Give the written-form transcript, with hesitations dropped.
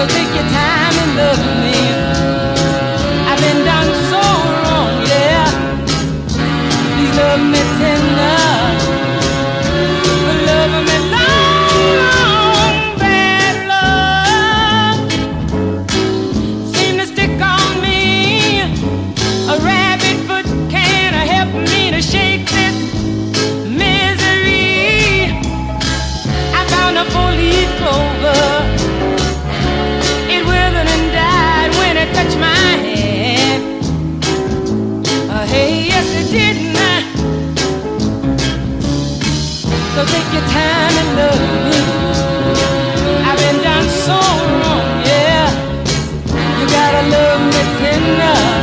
So take your time and love me. I've been done so wrong, yeah. Please love me tender. Love me long, bad love seem to stick on me. A rabbit foot can't help me to shake this misery. I found a four-leaf clover. It withered and died when it touched my hand. Hey, yes it did not. So take your time and love me. I've been done so wrong, yeah. You gotta love me tender.